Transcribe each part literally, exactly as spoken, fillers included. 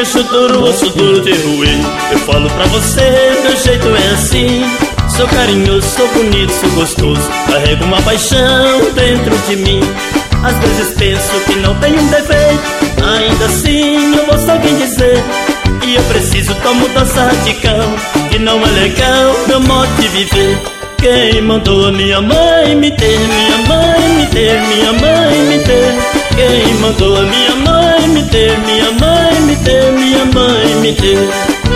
queixo duro, osso duro de roer. Eu falo pra você, meu jeito é assim. Sou carinhoso, sou bonito, sou gostoso. Carrego uma paixão dentro de mim. Às vezes penso que não tenho um defeito, ainda assim eu ouço alguém dizer que eu preciso de uma mudança radical, que não é legal meu modo de viver. Quem mandou a minha mãe me ter, minha mãe me ter, minha mãe me ter? Quem mandou a minha mãe me ter, minha mãe me ter, minha mãe me ter?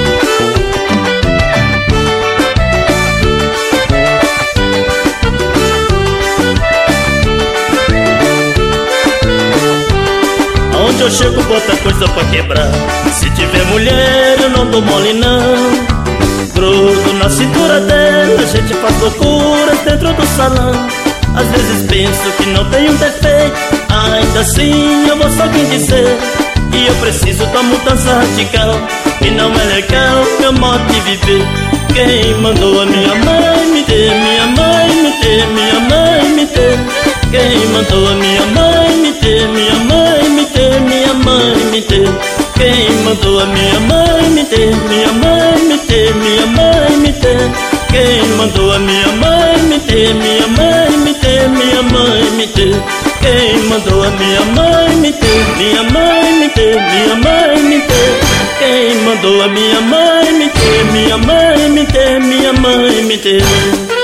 Onde eu chego bota coisa pra quebrar. Se tiver mulher eu não dou mole não. Grudo na cintura dela, a gente faz loucuras dentro do salão. Às vezes penso que não tenho um defeito, ainda assim eu ouço alguém dizer que eu preciso da mudança radical, que não é legal meu modo de viver. Quem mandou a minha mãe me ter, minha mãe me ter, minha mãe me ter? Quem mandou a minha mãe me ter, minha mãe me ter, minha mãe me ter? Quem mandou a minha mãe me ter, minha mãe me ter, minha mãe me ter? Quem mandou a minha mãe me ter, minha mãe me ter, minha mãe me ter? Quem mandou a minha mãe me ter, minha mãe me ter, minha mãe me ter? Quem mandou a minha mãe me ter, minha mãe me ter, minha mãe me ter?